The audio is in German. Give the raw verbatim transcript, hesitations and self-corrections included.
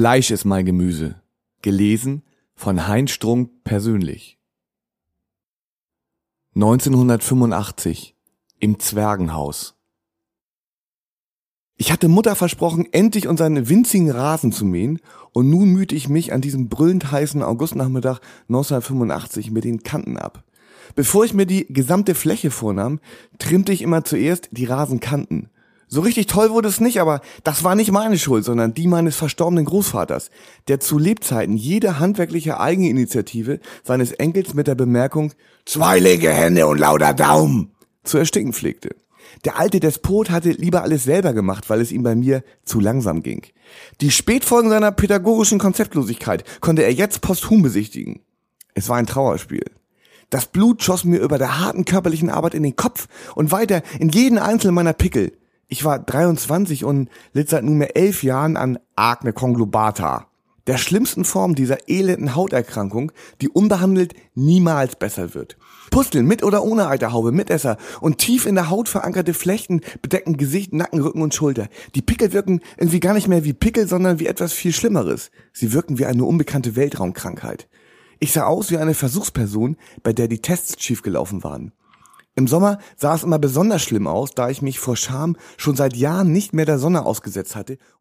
Fleisch ist mein Gemüse. Gelesen von Heinz Strunk persönlich. neunzehnhundertfünfundachtzig im Zwergenhaus. Ich hatte Mutter versprochen, endlich unseren winzigen Rasen zu mähen, und nun mühte ich mich an diesem brüllend heißen Augustnachmittag neunzehnhundertfünfundachtzig mit den Kanten ab. Bevor ich mir die gesamte Fläche vornahm, trimmte ich immer zuerst die Rasenkanten. So richtig toll wurde es nicht, aber das war nicht meine Schuld, sondern die meines verstorbenen Großvaters, der zu Lebzeiten jede handwerkliche Eigeninitiative seines Enkels mit der Bemerkung »Zwei linke Hände und lauter Daumen« zu ersticken pflegte. Der alte Despot hatte lieber alles selber gemacht, weil es ihm bei mir zu langsam ging. Die Spätfolgen seiner pädagogischen Konzeptlosigkeit konnte er jetzt posthum besichtigen. Es war ein Trauerspiel. Das Blut schoss mir über der harten körperlichen Arbeit in den Kopf und weiter in jeden einzelnen meiner Pickel. Ich war dreiundzwanzig und litt seit nunmehr elf Jahren an Akne conglobata, der schlimmsten Form dieser elenden Hauterkrankung, die unbehandelt niemals besser wird. Pusteln mit oder ohne Eiterhaube, Mitesser und tief in der Haut verankerte Flechten bedecken Gesicht, Nacken, Rücken und Schulter. Die Pickel wirken irgendwie gar nicht mehr wie Pickel, sondern wie etwas viel Schlimmeres. Sie wirken wie eine unbekannte Weltraumkrankheit. Ich sah aus wie eine Versuchsperson, bei der die Tests schiefgelaufen waren. Im Sommer sah es immer besonders schlimm aus, da ich mich vor Scham schon seit Jahren nicht mehr der Sonne ausgesetzt hatte